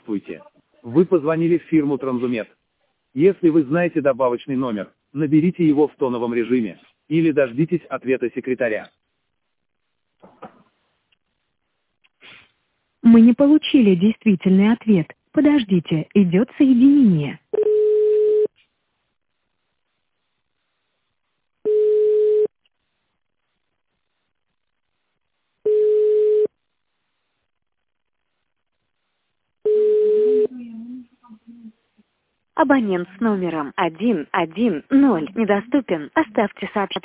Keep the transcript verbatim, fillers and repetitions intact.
Здравствуйте. Вы позвонили в фирму Транзумет. Если вы знаете добавочный номер, наберите его в тоновом режиме, или дождитесь ответа секретаря. Мы не получили действительный ответ. Подождите, идет соединение. Абонент с номером один один ноль недоступен. Оставьте сообщение.